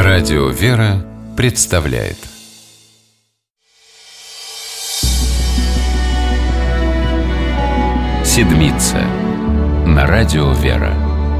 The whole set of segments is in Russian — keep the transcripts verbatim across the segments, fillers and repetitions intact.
Радио «Вера» представляет Седмица на Радио «Вера».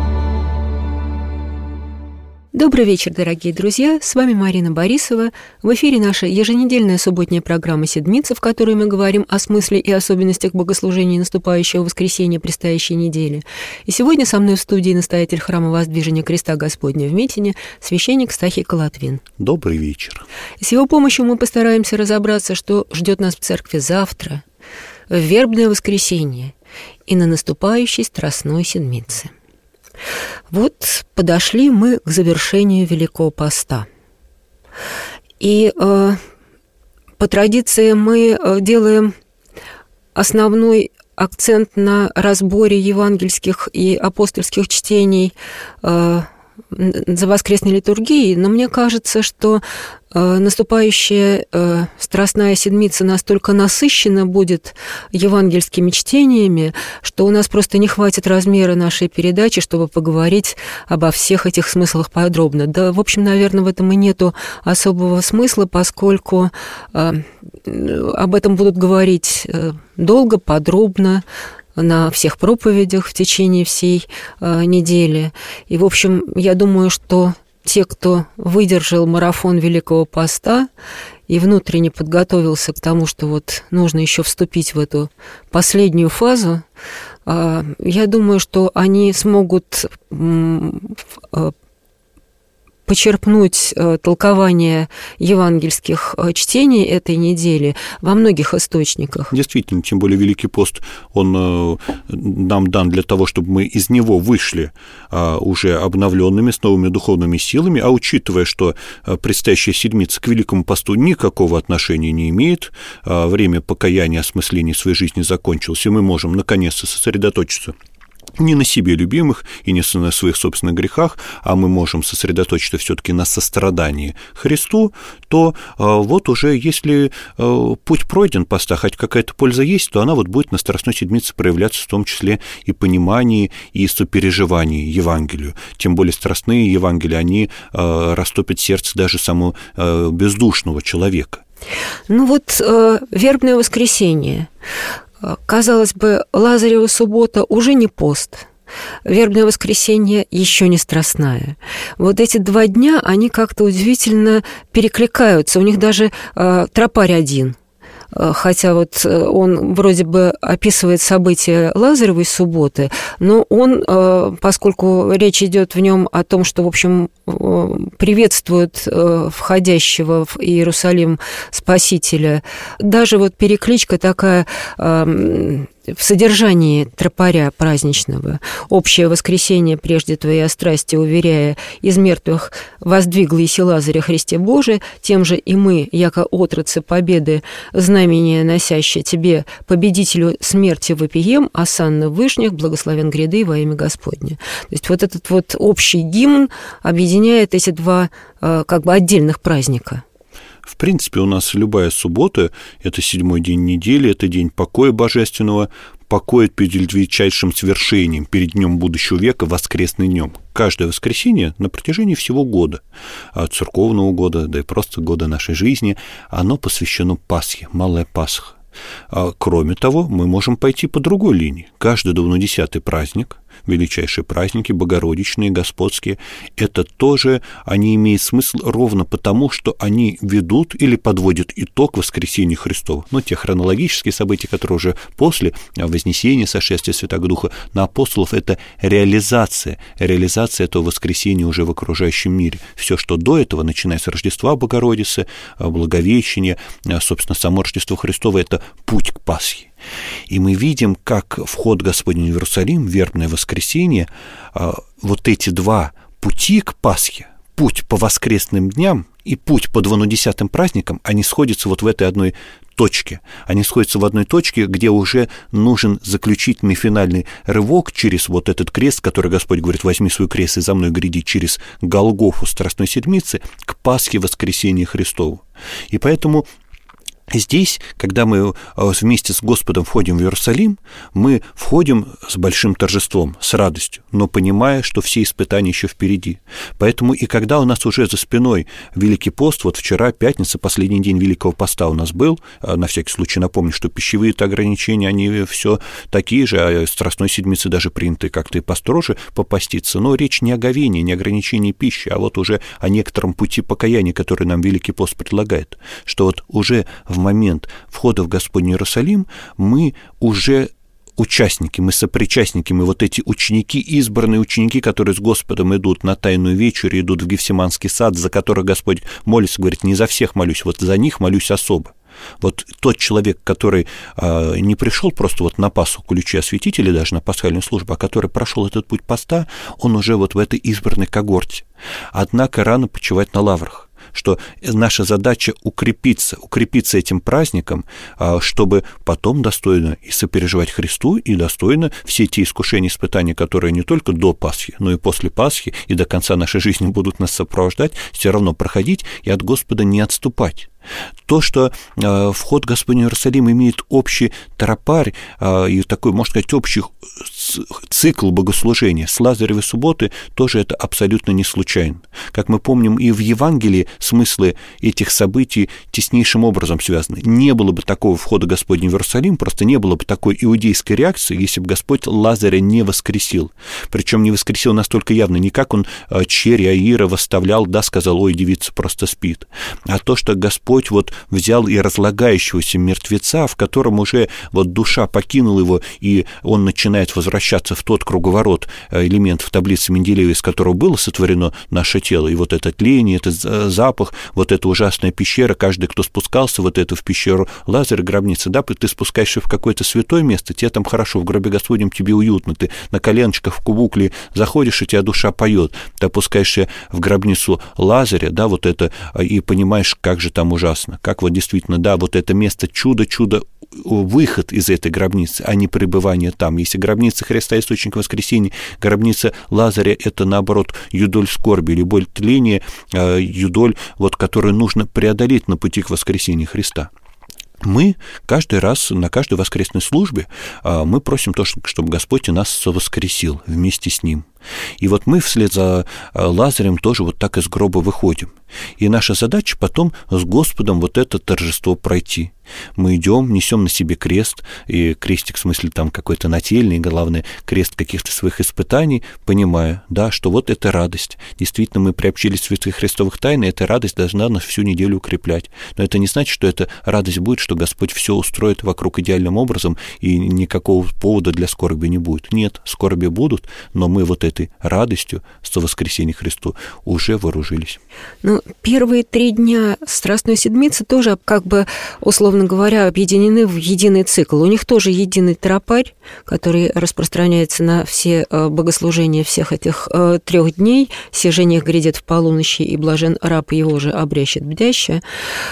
Добрый вечер, дорогие друзья! С вами Марина Борисова. В эфире наша еженедельная субботняя программа «Седмица», в которой мы говорим о смысле и особенностях богослужения наступающего воскресенья предстоящей недели. И сегодня со мной в студии настоятель храма Воздвижения Креста Господня в Митине, священник Стахий Колотвин. Добрый вечер. С его помощью мы постараемся разобраться, что ждет нас в церкви завтра, в вербное воскресенье и на наступающей Страстной Седмице. Вот подошли мы к завершению Великого Поста. И э, по традиции мы делаем основной акцент на разборе евангельских и апостольских чтений э, за воскресной литургией, но мне кажется, что э, наступающая э, Страстная Седмица настолько насыщена будет евангельскими чтениями, что у нас просто не хватит размера нашей передачи, чтобы поговорить обо всех этих смыслах подробно. Да, в общем, наверное, в этом и нету особого смысла, поскольку э, об этом будут говорить э, долго, подробно, на всех проповедях в течение всей э, недели. И, в общем, я думаю, что те, кто выдержал марафон Великого Поста и внутренне подготовился к тому, что вот нужно еще вступить в эту последнюю фазу, э, я думаю, что они смогут э, почерпнуть э, толкование евангельских э, чтений этой недели во многих источниках. Действительно, тем более Великий пост, он э, нам дан для того, чтобы мы из него вышли э, уже обновленными, с новыми духовными силами, а учитывая, что э, предстоящая седмица к Великому посту никакого отношения не имеет, э, время покаяния, осмысления своей жизни закончилось, и мы можем наконец-то сосредоточиться не на себе любимых и не на своих собственных грехах, а мы можем сосредоточиться все-таки на сострадании Христу, то э, вот уже если э, путь пройден поста, хоть какая-то польза есть, то она вот будет на Страстной Седмице проявляться в том числе и понимании, и сопереживании Евангелию. Тем более страстные Евангелия, они э, растопят сердце даже самого э, бездушного человека. Ну вот э, вербное воскресенье. Казалось бы, Лазарева суббота уже не пост, вербное воскресенье еще не страстная. Вот эти два дня, они как-то удивительно перекликаются, у них даже э, тропарь один. Хотя вот он вроде бы описывает события Лазаревой субботы, но он, поскольку речь идет в нем о том, что, в общем, приветствует входящего в Иерусалим Спасителя, даже вот перекличка такая в содержании тропаря праздничного. «Общее воскресенье прежде Твоей страсти, уверяя, из мертвых воздвигло еси Лазаря Христе Божие, тем же и мы, яко отрацы победы, знамение носящее Тебе, победителю смерти вопием, осанна в вышнях, благословен гряды во имя Господне». То есть вот этот вот общий гимн объединяет эти два как бы отдельных праздника. В принципе, у нас любая суббота – это седьмой день недели, это день покоя божественного, покоя перед величайшим свершением, перед днем будущего века, воскресный днем. Каждое воскресенье на протяжении всего года, от церковного года, да и просто года нашей жизни, оно посвящено Пасхе, Малая Пасха. А кроме того, мы можем пойти по другой линии. Каждый двунадесятый праздник, величайшие праздники, богородичные, господские, это тоже, они имеют смысл ровно потому, что они ведут или подводят итог воскресения Христова. Но те хронологические события, которые уже после вознесения, сошествия Святого Духа на апостолов, это реализация, реализация этого воскресения уже в окружающем мире. Все, что до этого, начиная с Рождества Богородицы, Благовещения, собственно, само Рождество Христово, это путь к Пасхе. И мы видим, как вход Господень в Иерусалим, вербное воскресенье, вот эти два пути к Пасхе, путь по воскресным дням и путь по двунадесятым праздникам, они сходятся вот в этой одной точке. Они сходятся в одной точке, где уже нужен заключительный финальный рывок через вот этот крест, который Господь говорит: «Возьми свой крест и за мной гряди», через Голгофу Страстной Седмицы к Пасхе воскресения Христову. И поэтому Здесь, когда мы вместе с Господом входим в Иерусалим, мы входим с большим торжеством, с радостью, но понимая, что все испытания еще впереди. Поэтому и когда у нас уже за спиной Великий пост, вот вчера, пятница, последний день Великого поста у нас был, на всякий случай напомню, что пищевые ограничения, они все такие же, а Страстной Седмицы даже приняты как-то и построже попаститься, но речь не о говении, не о ограничении пищи, а вот уже о некотором пути покаяния, который нам Великий пост предлагает, что вот уже в момент входа в Господний Иерусалим мы уже участники, мы сопричастники, мы вот эти ученики, избранные ученики, которые с Господом идут на Тайную вечерю, идут в Гефсиманский сад, за которых Господь молится, говорит, не за всех молюсь, вот за них молюсь особо. Вот тот человек, который э, не пришел просто вот на Пасху ключи осветителя, даже на пасхальную службу, а который прошел этот путь поста, он уже вот в этой избранной когорте. Однако рано почивать на лаврах, что наша задача укрепиться, укрепиться этим праздником, чтобы потом достойно и сопереживать Христу, и достойно все те искушения, испытания, которые не только до Пасхи, но и после Пасхи, и до конца нашей жизни будут нас сопровождать, все равно проходить и от Господа не отступать. То, что э, вход Господень в Иерусалим имеет общий тропарь э, и такой, можно сказать, общий цикл богослужения с Лазаревой субботы, тоже это абсолютно не случайно. Как мы помним, и в Евангелии смыслы этих событий теснейшим образом связаны. Не было бы такого входа Господня в Иерусалим, просто не было бы такой иудейской реакции, если бы Господь Лазаря не воскресил. Причем не воскресил настолько явно, не как он э, черь Иаира восставлял, да, сказал, ой, девица просто спит, а то, что Господь Господь вот взял и разлагающегося мертвеца, в котором уже вот душа покинула его, и он начинает возвращаться в тот круговорот элементов таблицы Менделеева, из которого было сотворено наше тело, и вот это тление, этот запах, вот эта ужасная пещера, каждый, кто спускался вот это в пещеру Лазаря, гробница, да, ты спускаешься в какое-то святое место, тебе там хорошо, в гробе Господнем тебе уютно, ты на коленочках в кубукле заходишь, и тебя душа поет, ты опускаешься в гробницу Лазаря, да, вот это, и понимаешь, как же там ужасно, как вот действительно, да, вот это место чудо-чудо, выход из этой гробницы, а не пребывание там. Если гробница Христа — источник воскресения, гробница Лазаря — это, наоборот, юдоль скорби или боль тления, юдоль, вот, которую нужно преодолеть на пути к воскресению Христа. Мы каждый раз, на каждой воскресной службе мы просим то, чтобы Господь и нас воскресил вместе с Ним. И вот мы вслед за Лазарем тоже вот так из гроба выходим. И наша задача потом с Господом вот это торжество пройти. Мы идем, несем на себе крест, и крестик, в смысле, там какой-то нательный, главное, крест каких-то своих испытаний, понимая, да, что вот это радость. Действительно, мы приобщились к святых христовых тайн, и эта радость должна нас всю неделю укреплять. Но это не значит, что эта радость будет, что Господь все устроит вокруг идеальным образом, и никакого повода для скорби не будет. Нет, скорби будут, но мы вот этой радостью со воскресения Христу уже вооружились. Ну, первые три дня Страстной Седмицы тоже, как бы, условно говоря, объединены в единый цикл. У них тоже единый тропарь, который распространяется на все богослужения всех этих трех дней. «Сие грядет в полуночи, и блажен раб его же обрящет бдяще».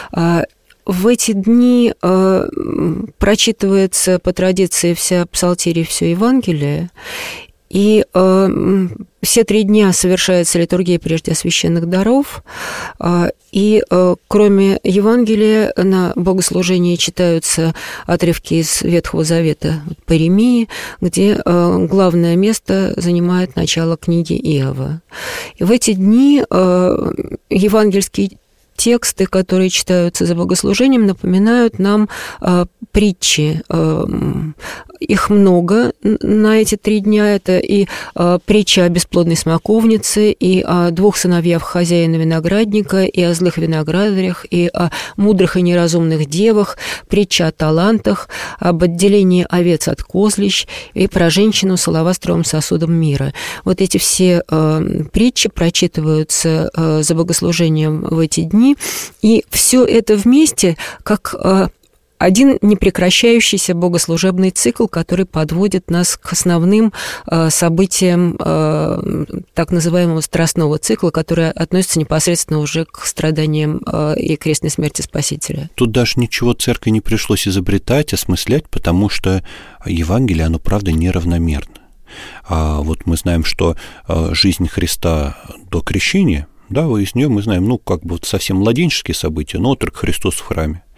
В эти дни прочитывается по традиции вся псалтирь и все Евангелие, и э, все три дня совершается литургия прежде священных даров, э, и э, кроме Евангелия на богослужении читаются отрывки из Ветхого Завета по Иеремии, где э, главное место занимает начало книги Иова. И в эти дни э, евангельские тексты, которые читаются за богослужением, напоминают нам э, притчи. Э, их много на эти три дня. Это и э, притча о бесплодной смоковнице, и о двух сыновьях хозяина виноградника, и о злых виноградарях, и о мудрых и неразумных девах, притча о талантах, об отделении овец от козлищ, и про женщину с алавастровым сосудом мира. Вот эти все э, притчи прочитываются э, за богослужением в эти дни, и все это вместе как один непрекращающийся богослужебный цикл, который подводит нас к основным событиям так называемого страстного цикла, который относится непосредственно уже к страданиям и крестной смерти Спасителя. Тут даже ничего церкви не пришлось изобретать, осмыслять, потому что Евангелие, оно, правда, неравномерно. А вот мы знаем, что жизнь Христа до крещения, да, из нее мы знаем, ну, как бы вот совсем младенческие события, но отрок Христос в храме.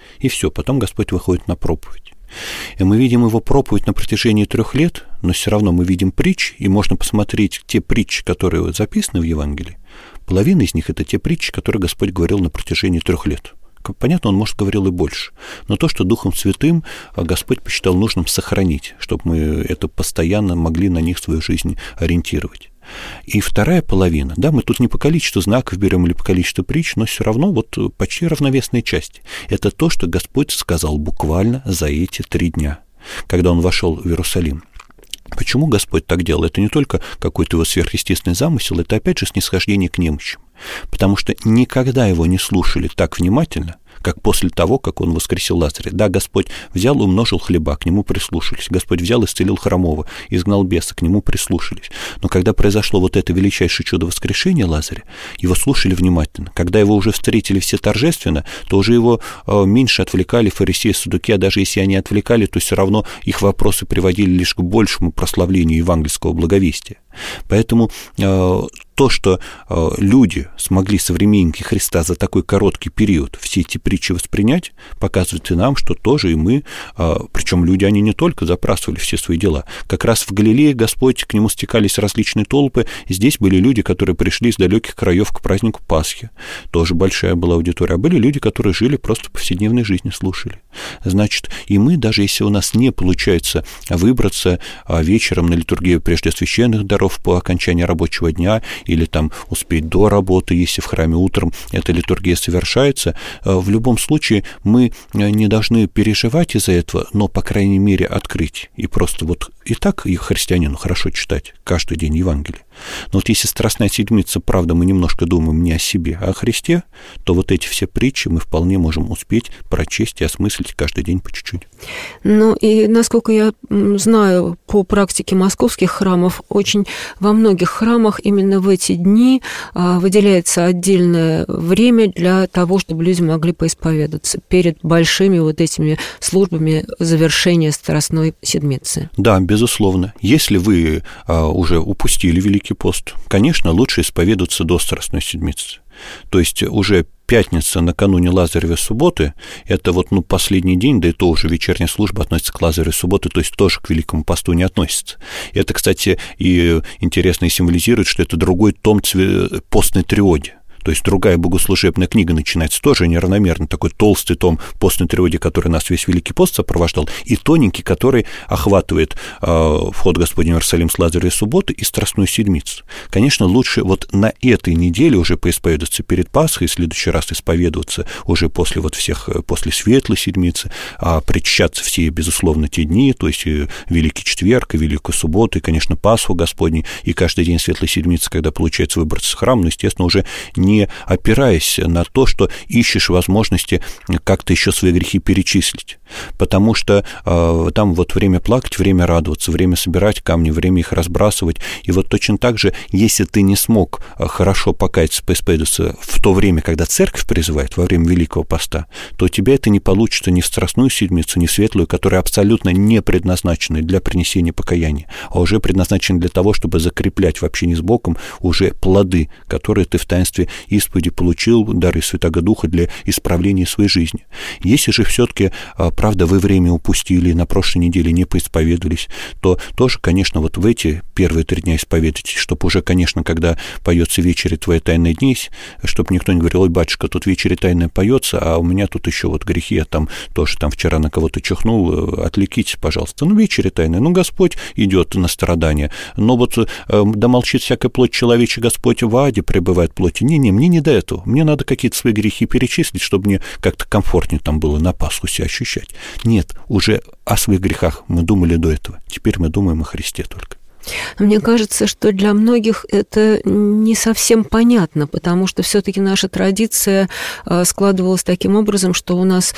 и все, потом Господь выходит на проповедь. И мы видим его проповедь на протяжении трех лет, но все равно мы видим притчи, и можно посмотреть те притчи, которые записаны в Евангелии. Половина из них – это те притчи, которые Господь говорил на протяжении трех лет. Понятно, он, может, говорил и больше. Но то, что Духом Святым Господь посчитал нужным сохранить, чтобы мы это постоянно могли на них свою жизнь ориентировать. И вторая половина, да, мы тут не по количеству знаков берем или по количеству притч, но все равно вот почти равновесная часть. Это то, что Господь сказал буквально за эти три дня, когда Он вошел в Иерусалим. Почему Господь так делал? Это не только какой-то его сверхъестественный замысел, это опять же снисхождение к немощам. Потому что никогда его не слушали так внимательно, как после того, как он воскресил Лазаря. Да, Господь взял, умножил хлеба, к нему прислушались. Господь взял, исцелил хромого, изгнал беса, к нему прислушались. Но когда произошло вот это величайшее чудо воскрешения Лазаря, его слушали внимательно. Когда его уже встретили все торжественно, то уже его э, меньше отвлекали фарисеи, саддукеи, а даже если они отвлекали, то все равно их вопросы приводили лишь к большему прославлению евангельского благовестия. Поэтому э, то, что э, люди смогли, современники Христа, за такой короткий период все эти притчи воспринять, показывает и нам, что тоже и мы, э, причем люди, они не только запрашивали все свои дела. Как раз в Галилее Господь, к нему стекались различные толпы, здесь были люди, которые пришли из далеких краев к празднику Пасхи, тоже большая была аудитория, а были люди, которые жили просто в повседневной жизни, слушали. Значит, и мы, даже если у нас не получается выбраться вечером на литургию прежде священных даров по окончании рабочего дня или там успеть до работы, если в храме утром эта литургия совершается, в любом случае мы не должны переживать из-за этого, но, по крайней мере, открыть. И просто вот и так и христианину хорошо читать каждый день Евангелие. Но вот если Страстная Седмица, правда, мы немножко думаем не о себе, а о Христе, то вот эти все притчи мы вполне можем успеть прочесть и осмыслить каждый день по чуть-чуть. Ну и, насколько я знаю по практике московских храмов, очень во многих храмах именно в эти дни выделяется отдельное время для того, чтобы люди могли поисповедаться перед большими вот этими службами завершения Страстной Седмицы. Да, безусловно. Если вы уже упустили Великий пост, конечно, лучше исповедоваться до Страстной Седмицы. То есть уже пятница накануне Лазаревой субботы, это вот ну, последний день, да и то уже вечерняя служба относится к Лазаревой субботе, то есть тоже к Великому посту не относится. Это, кстати, и интересно и символизирует, что это другой том постной триоди. То есть другая богослужебная книга начинается тоже неравномерно. Такой толстый том постной триоди, который нас весь Великий пост сопровождал, и тоненький, который охватывает э, вход Господень в Иерусалим с Лазаревой субботы и Страстную Седмицу. Конечно, лучше вот на этой неделе уже поисповедоваться перед Пасхой, и в следующий раз исповедоваться уже после вот всех, после Светлой Седмицы, а причащаться все, безусловно, те дни, то есть и Великий Четверг, и Великую Субботу, и, конечно, Пасху Господней, и каждый день Светлой Седмицы, когда получается выбраться в храм, но, естественно, уже не не опираясь на то, что ищешь возможности как-то еще свои грехи перечислить. Потому что э, там вот время плакать, время радоваться, время собирать камни, время их разбрасывать. И вот точно так же, если ты не смог хорошо покаяться, поисповедоваться в то время, когда церковь призывает, во время Великого поста, то у тебя это не получится ни в Страстную Седмицу, ни в Светлую, которые абсолютно не предназначены для принесения покаяния, а уже предназначены для того, чтобы закреплять в общении с Богом уже плоды, которые ты в таинстве исповеди получил, дары Святаго Духа для исправления своей жизни. Если же все-таки, правда, вы время упустили, на прошлой неделе не поисповедовались, то тоже, конечно, вот в эти первые три дня исповедуйтесь, чтобы уже, конечно, когда поется вечере твои тайные дни, чтобы никто не говорил: ой, батюшка, тут вечере тайная поется, а у меня тут еще вот грехи, я там тоже там вчера на кого-то чихнул, отвлекитесь, пожалуйста. Ну, вечере тайная, ну, Господь идет на страдания, но вот да молчит всякая плоть человечья, Господь в аде пребывает плоти. Не-не, мне не до этого. Мне надо какие-то свои грехи перечислить, чтобы мне как-то комфортнее там было на Пасху себя ощущать. Нет, уже о своих грехах мы думали до этого. Теперь мы думаем о Христе только. Мне кажется, что для многих это не совсем понятно, потому что все-таки наша традиция складывалась таким образом, что у нас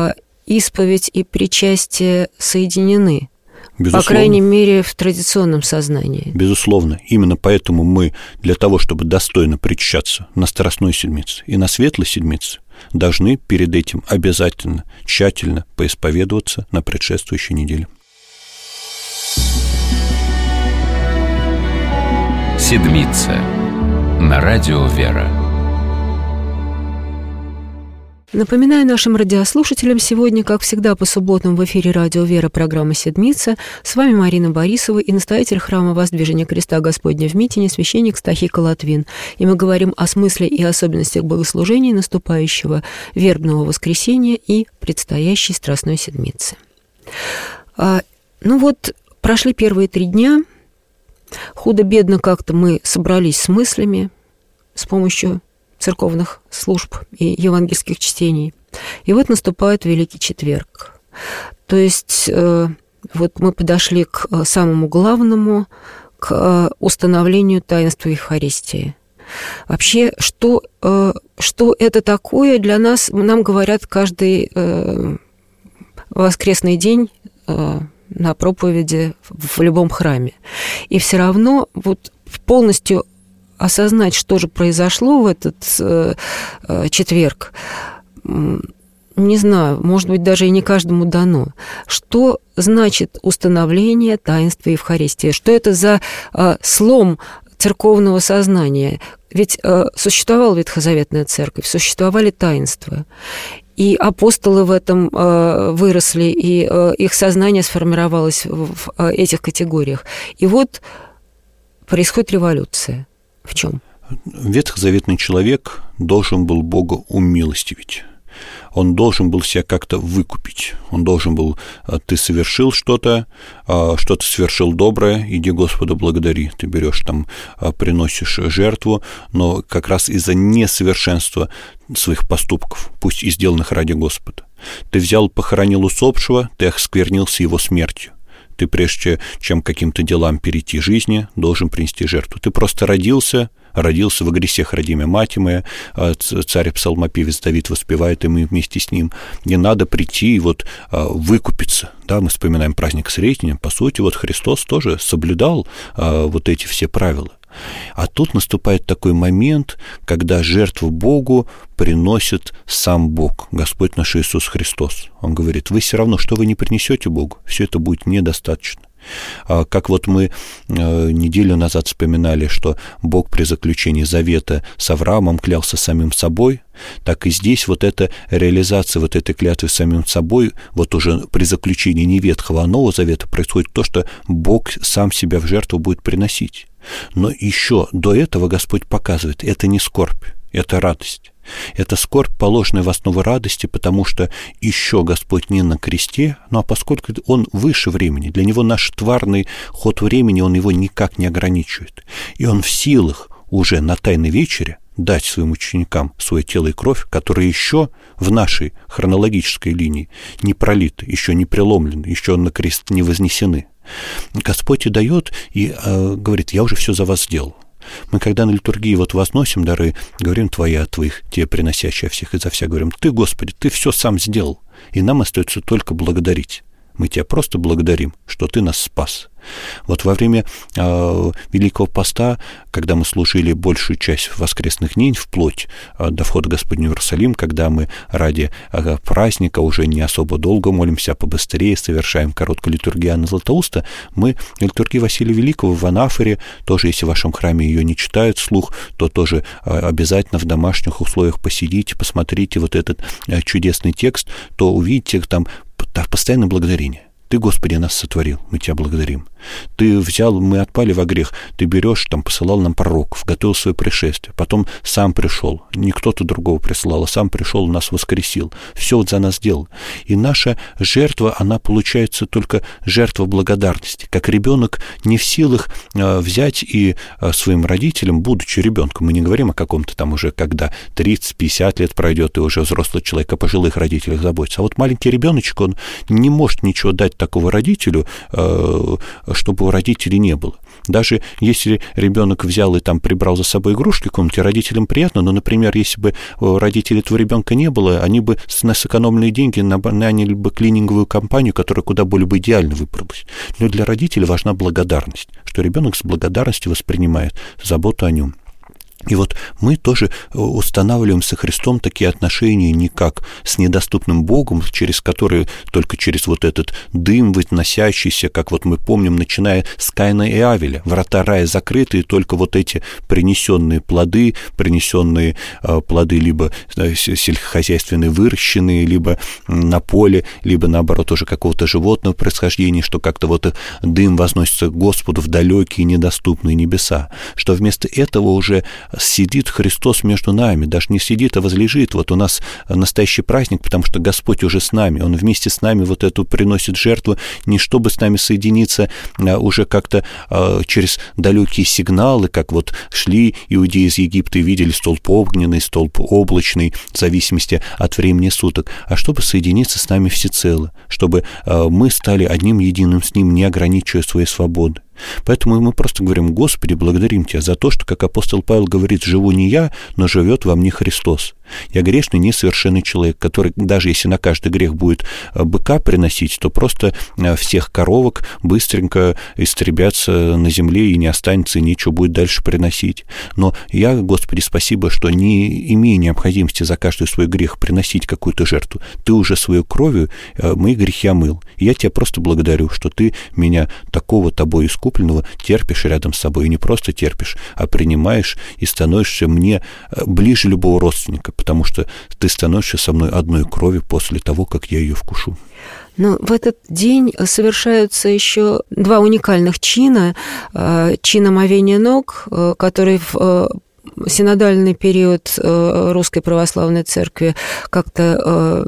исповедь и причастие соединены. Безусловно. По крайней мере, в традиционном сознании. Безусловно. Именно поэтому мы для того, чтобы достойно причащаться на Страстной Седмице и на Светлой Седмице, должны перед этим обязательно, тщательно поисповедоваться на предшествующей неделе. Седмица на радио «Вера». Напоминаю нашим радиослушателям, сегодня, как всегда, по субботам в эфире радио «Вера» программа «Седмица». С вами Марина Борисова и настоятель храма Воздвижения Креста Господня в Митине, священник Стахий Латвин. И мы говорим о смысле и особенностях богослужения наступающего вербного воскресенья и предстоящей Страстной Седмицы. А, ну вот, прошли первые три дня. Худо-бедно как-то мы собрались с мыслями с помощью церковных служб и евангельских чтений. И вот наступает Великий Четверг. То есть э, вот мы подошли к самому главному, к установлению таинства Евхаристии. Вообще, что, э, что это такое для нас, нам говорят каждый э, воскресный день э, на проповеди в любом храме. И все равно вот полностью осознать, что же произошло в этот э, э, четверг, не знаю, может быть, даже и не каждому дано. Что значит установление таинства Евхаристии? Что это за э, слом церковного сознания? Ведь э, существовала Ветхозаветная церковь, существовали таинства. И апостолы в этом э, выросли, и э, их сознание сформировалось в, в э, этих категориях. И вот происходит революция. В чем? Ветхозаветный человек должен был Бога умилостивить. Он должен был себя как-то выкупить. Он должен был, ты совершил что-то, что-то совершил доброе, иди Господа благодари. Ты берешь там, приносишь жертву, но как раз из-за несовершенства своих поступков, пусть и сделанных ради Господа. Ты взял, похоронил усопшего, ты осквернился его смертью. Ты прежде чем каким-то делам перейти жизни, должен принести жертву. Ты просто родился, родился во грехах родимая мать моя, царь псалмопевец Давид воспевает, и мы вместе с ним. Не надо прийти и вот выкупиться. Да, мы вспоминаем праздник Сретения. По сути, вот Христос тоже соблюдал вот эти все правила. А тут наступает такой момент, когда жертву Богу приносит сам Бог, Господь наш Иисус Христос. Он говорит, вы все равно, что вы не принесете Богу, все это будет недостаточно. Как вот мы неделю назад вспоминали, что Бог при заключении завета с Авраамом клялся самим собой, так и здесь вот эта реализация вот этой клятвы самим собой, вот уже при заключении не Ветхого, а Нового Завета происходит то, что Бог сам себя в жертву будет приносить. Но еще до этого Господь показывает, это не скорбь, это радость. Это скорбь, положенная в основу радости, потому что еще Господь не на кресте, ну а поскольку Он выше времени, для Него наш тварный ход времени, Он его никак не ограничивает. И Он в силах уже на Тайной вечере дать своим ученикам свое тело и кровь, которые еще в нашей хронологической линии не пролиты, еще не преломлены, еще на крест не вознесены. Господь и дает, и э, говорит, я уже все за вас сделал. Мы, когда на литургии вот возносим дары, говорим твои от твоих, те приносящие всех изо всех, говорим, ты, Господи, ты все сам сделал, и нам остается только благодарить. Мы тебя просто благодарим, что ты нас спас. Вот во время э, Великого Поста, когда мы служили большую часть воскресных дней вплоть э, до входа Господня в Иерусалим, когда мы ради э, праздника уже не особо долго молимся, а побыстрее совершаем короткую литургию Иоанна Златоуста, мы литургию Василия Великого в Анафоре, тоже если в вашем храме ее не читают вслух, то тоже э, обязательно в домашних условиях посидите, посмотрите вот этот э, чудесный текст, то увидите там постоянное благодарение. Ты, Господи, нас сотворил, мы Тебя благодарим. Ты взял, мы отпали во грех, Ты берешь, там, посылал нам пророков, готовил свое пришествие, потом сам пришел, не кто-то другого прислал, а сам пришел, нас воскресил, все вот за нас сделал. И наша жертва, она получается только жертва благодарности. Как ребенок не в силах э, взять и э, своим родителям, будучи ребенком, мы не говорим о каком-то там уже, когда тридцать-пятьдесят лет пройдет, и уже взрослый человек о пожилых родителях заботится. А вот маленький ребеночек, он не может ничего дать такого родителю, э, чтобы у родителей не было. Даже если ребенок взял и там прибрал за собой игрушки в комнате, родителям приятно, но, например, если бы у родителей этого ребенка не было, они бы на сэкономленные деньги наняли бы клининговую компанию, которая куда более бы идеально выбралась. Но для родителей важна благодарность, что ребенок с благодарностью воспринимает заботу о нем. И вот мы тоже устанавливаем со Христом такие отношения не как с недоступным Богом, через который, только через вот этот дым, выносящийся, как вот мы помним, начиная с Каина и Авеля. Врата рая закрыты, и только вот эти принесенные плоды, принесенные э, плоды либо сельскохозяйственные, выращенные, либо на поле, либо, наоборот, уже какого-то животного происхождения, что как-то вот дым возносится к Господу в далекие недоступные небеса, что вместо этого уже сидит Христос между нами, даже не сидит, а возлежит. Вот у нас настоящий праздник, потому что Господь уже с нами, Он вместе с нами вот эту приносит жертву, не чтобы с нами соединиться уже как-то через далекие сигналы, как вот шли иудеи из Египта и видели столб огненный, столб облачный, в зависимости от времени суток, а чтобы соединиться с нами всецело, чтобы мы стали одним единым с Ним, не ограничивая своей свободы. Поэтому мы просто говорим: Господи, благодарим Тебя за то, что, как апостол Павел говорит, живу не я, но живет во мне Христос. Я грешный, несовершенный человек, который, даже если на каждый грех будет быка приносить, то просто всех коровок быстренько истребятся на земле, и не останется, и нечего будет дальше приносить. Но я, Господи, спасибо, что не имея необходимости за каждый свой грех приносить какую-то жертву, Ты уже своей кровью мои грехи омыл. И я Тебя просто благодарю, что Ты меня такого Тобой искупленного терпишь рядом с собой. И не просто терпишь, а принимаешь и становишься мне ближе любого родственника, потому что Ты становишься со мной одной крови после того, как я ее вкушу. Но в этот день совершаются еще два уникальных чина. Чин омовения ног, который в синодальный период Русской Православной Церкви как-то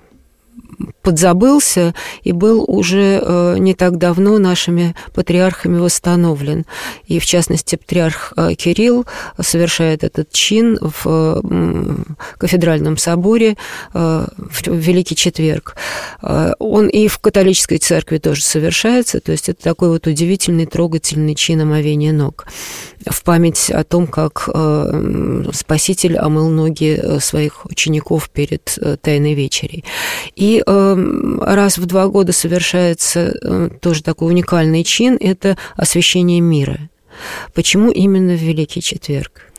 подзабылся и был уже не так давно нашими патриархами восстановлен. И, в частности, патриарх Кирилл совершает этот чин в кафедральном соборе в Великий Четверг. Он и в католической церкви тоже совершается, то есть это такой вот удивительный, трогательный чин омовения ног в память о том, как Спаситель омыл ноги своих учеников перед Тайной вечерей. И раз в два года совершается тоже такой уникальный чин – это освящение мира. Почему именно в Великий Четверг?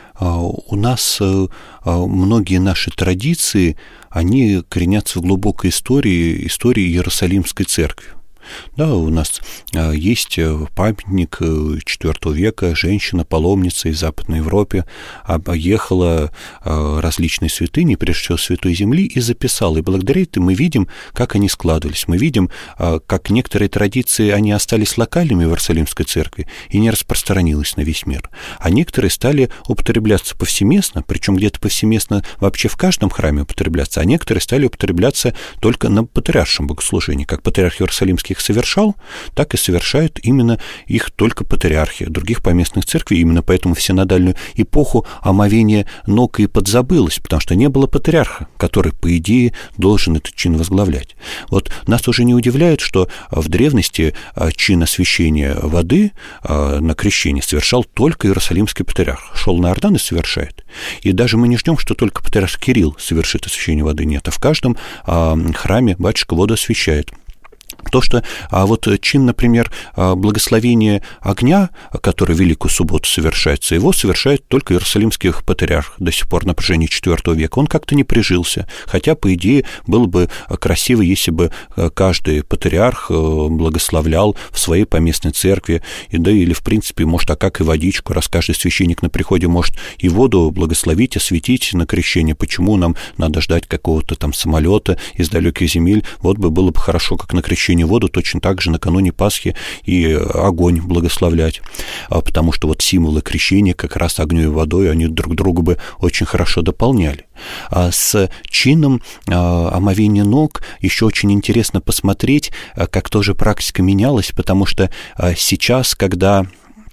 У нас многие наши традиции, они коренятся в глубокой истории, истории Иерусалимской церкви. Да, у нас есть памятник четвёртого века, женщина-паломница из Западной Европы объехала различные святыни, прежде всего Святой Земли, и записала. И благодаря этому мы видим, как они складывались. Мы видим, как некоторые традиции, они остались локальными в Иерусалимской церкви и не распространились на весь мир. А некоторые стали употребляться повсеместно, причем где-то повсеместно вообще в каждом храме употребляться, а некоторые стали употребляться только на патриаршем богослужении. Как патриарх Иерусалимский их совершал, так и совершают именно их только патриархи. Других поместных церквей именно поэтому в синодальную эпоху омовение ног и подзабылось, потому что не было патриарха, который, по идее, должен этот чин возглавлять. Вот нас уже не удивляет, что в древности чин освящения воды на крещение совершал только Иерусалимский патриарх. Шел на Иордан и совершает. И даже мы не ждем, что только патриарх Кирилл совершит освящение воды. Нет, а в каждом храме батюшка воду освящает. То, что а вот чин, например, благословения огня, который в Великую Субботу совершается, его совершает только Иерусалимский патриарх до сих пор на протяжении четвёртого века. Он как-то не прижился, хотя, по идее, было бы красиво, если бы каждый патриарх благословлял в своей поместной церкви, и, да, или, в принципе, может, а как и водичку, раз каждый священник на приходе может и воду благословить, осветить на крещение. Почему нам надо ждать какого-то там самолета из далеких земель? Вот бы было бы хорошо, как на крещение воду точно так же накануне Пасхи и огонь благословлять, потому что вот символы крещения как раз огнем и водой, они друг друга бы очень хорошо дополняли. А с чином омовения ног еще очень интересно посмотреть, как тоже практика менялась, потому что сейчас, когда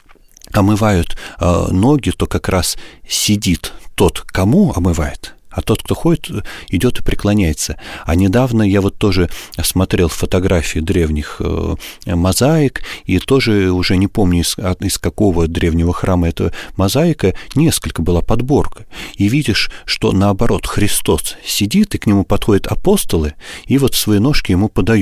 омывают ноги, то как раз сидит тот, кому омывает, а тот, кто ходит, идет и преклоняется. А недавно я вот тоже смотрел фотографии древних э, мозаик, и тоже уже не помню, из, из какого древнего храма эта мозаика, несколько была подборка. И видишь, что наоборот Христос сидит, и к нему подходят апостолы, и вот свои ножки ему подают.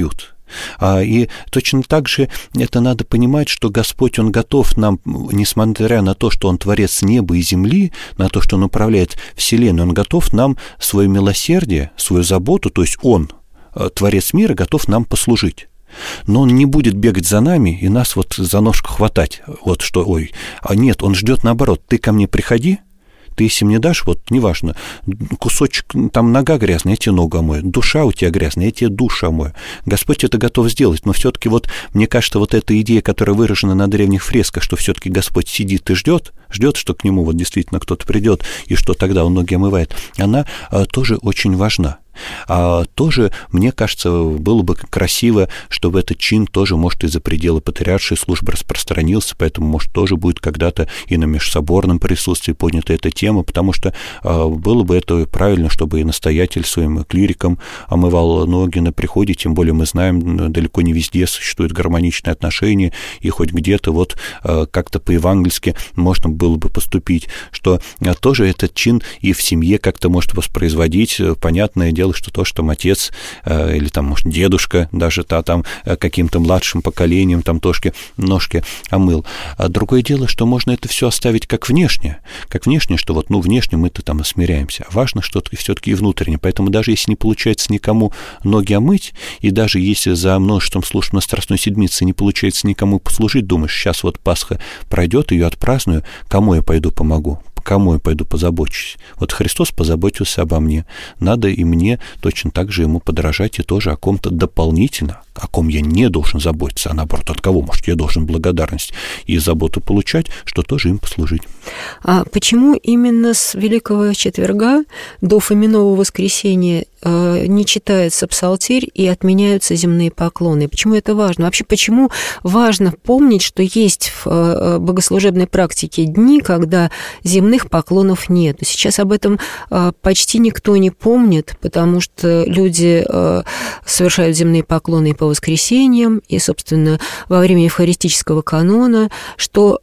И точно так же это надо понимать, что Господь, Он готов нам, несмотря на то, что Он творец неба и земли, на то, что Он управляет Вселенной, Он готов нам свое милосердие, свою заботу, то есть Он, творец мира, готов нам послужить. Но Он не будет бегать за нами и нас вот за ножку хватать. Вот что, ой, а нет, Он ждет наоборот. Ты ко мне приходи, ты если мне дашь, вот, неважно, кусочек, там нога грязная, я тебе ногу омою, душа у тебя грязная, я тебе душу омою. Господь это готов сделать, но все-таки вот, мне кажется, вот эта идея, которая выражена на древних фресках, что все-таки Господь сидит и ждет, ждет, что к Нему вот действительно кто-то придет, и что тогда Он ноги омывает, она а, тоже очень важна. А тоже, мне кажется, было бы красиво, чтобы этот чин тоже, может, и за пределы патриаршей службы распространился, поэтому, может, тоже будет когда-то и на межсоборном присутствии поднята эта тема, потому что а, было бы это правильно, чтобы и настоятель своим клирикам омывал ноги на приходе, тем более мы знаем, далеко не везде существуют гармоничные отношения, и хоть где-то вот а, как-то по-евангельски можно было бы поступить, что а, тоже этот чин и в семье как-то может воспроизводить, понятное дело, что то, что отец э, или там, может, дедушка даже та, там э, каким-то младшим поколением там тошки, ножки омыл. А другое дело, что можно это все оставить как внешне, как внешне, что вот, ну, внешне мы-то там осмиряемся. Важно что-то все-таки и внутренне. Поэтому даже если не получается никому ноги омыть, и даже если за множеством служб на Страстной Седмице не получается никому послужить, думаешь, сейчас вот Пасха пройдет, ее отпраздную, кому я пойду помогу? Кому я пойду позабочусь? Вот Христос позаботился обо мне. Надо и мне точно так же Ему подражать и тоже о ком-то дополнительно, о ком я не должен заботиться, а наоборот, от кого, может, я должен благодарность и заботу получать, что тоже им послужить. А почему именно с Великого Четверга до Фоминого воскресения э, не читается псалтирь и отменяются земные поклоны? Почему это важно? Вообще, почему важно помнить, что есть в э, богослужебной практике дни, когда земных поклонов нет? Сейчас об этом э, почти никто не помнит, потому что люди э, совершают земные поклоны и по воскресеньям, и, собственно, во время евхаристического канона, что,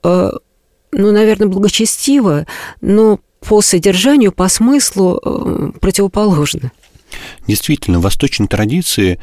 ну, наверное, благочестиво, но по содержанию, по смыслу противоположно. Действительно, в восточной традиции,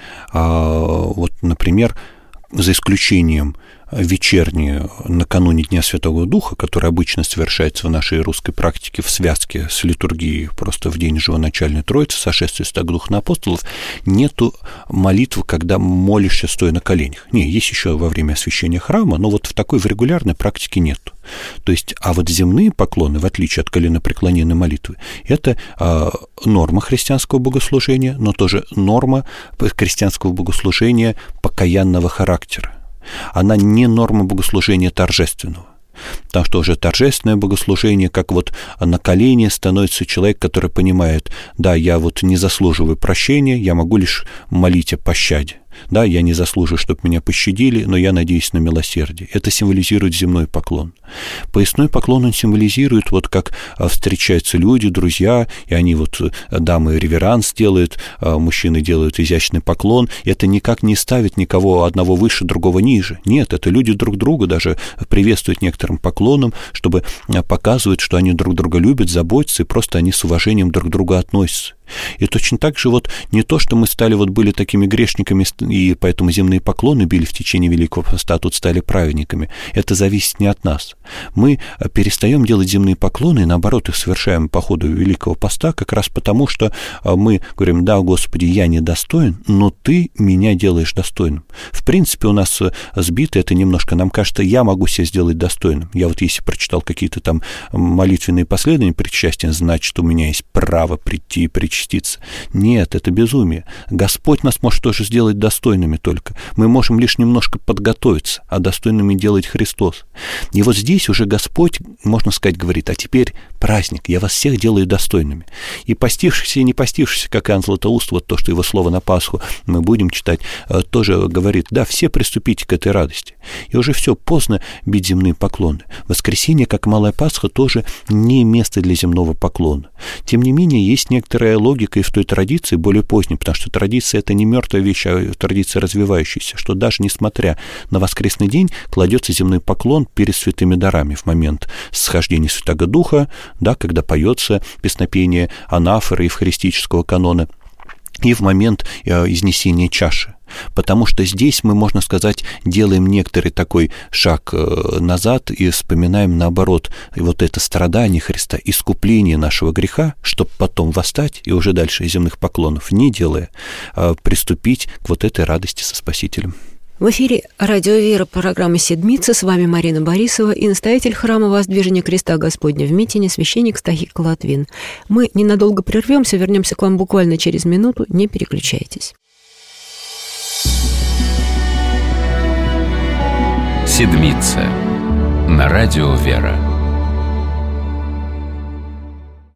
вот, например, за исключением вечерние накануне Дня Святого Духа, который обычно совершается в нашей русской практике в связке с литургией, просто в день Живоначальной Троицы, сошествия Святого Духа на апостолов, нету молитвы, когда молишься стоя на коленях. Не, есть еще во время освящения храма, но вот в такой в регулярной практике нету. То есть, а вот земные поклоны, в отличие от коленопреклоненной молитвы, это а, норма христианского богослужения, но тоже норма христианского богослужения покаянного характера. Она не норма богослужения торжественного. Потому что уже торжественное богослужение, как вот на колени становится человек, который понимает, да, я вот не заслуживаю прощения, я могу лишь молить о пощаде. Да, я не заслуживаю, чтобы меня пощадили, но я надеюсь на милосердие. Это символизирует земной поклон. Поясной поклон, он символизирует, вот как встречаются люди, друзья, и они вот, дамы реверанс делают, мужчины делают изящный поклон. Это никак не ставит никого одного выше, другого ниже. Нет, это люди друг друга даже приветствуют некоторым поклоном, чтобы показывать, что они друг друга любят, заботятся, и просто они с уважением друг к другу относятся. И точно так же вот не то, что мы стали, вот были такими грешниками, и поэтому земные поклоны били в течение Великого Поста, а тут стали праведниками. Это зависит не от нас. Мы перестаем делать земные поклоны, и наоборот их совершаем по ходу Великого Поста, как раз потому, что мы говорим, да, Господи, я недостоин, но Ты меня делаешь достойным. В принципе, у нас сбито это немножко, нам кажется, я могу себя сделать достойным. Я вот если прочитал какие-то там молитвенные последования причастия, значит, у меня есть право прийти и причаститься. Нет, это безумие. Господь нас может тоже сделать достойными только. Мы можем лишь немножко подготовиться, а достойными делает Христос. И вот здесь уже Господь, можно сказать, говорит, а теперь праздник, я вас всех делаю достойными. И постившийся и не постившийся, как Иоанн Златоуст, вот то, что его слово на Пасху мы будем читать, тоже говорит, да, все приступите к этой радости. И уже все, поздно бить земные поклоны. Воскресенье, как Малая Пасха, тоже не место для земного поклона. Тем не менее, есть некоторая логика и в той традиции, более поздней, потому что традиция – это не мертвая вещь, а традиция развивающаяся, что даже несмотря на воскресный день кладется земной поклон перед святыми дарами в момент схождения Святого Духа, да, когда поется песнопение анафоры евхаристического канона. и в момент изнесения чаши. Потому что здесь мы, можно сказать, делаем некоторый такой шаг назад и вспоминаем, наоборот, вот это страдание Христа, искупление нашего греха, чтобы потом восстать и уже дальше земных поклонов не делая, приступить к вот этой радости со Спасителем. В эфире «Радио Вера», программа «Седмица». С вами Марина Борисова и настоятель храма Воздвижения Креста Господня в Митине, священник Стахик Латвин. Мы ненадолго прервемся, вернемся к вам буквально через минуту. Не переключайтесь. «Седмица» на радио «Вера».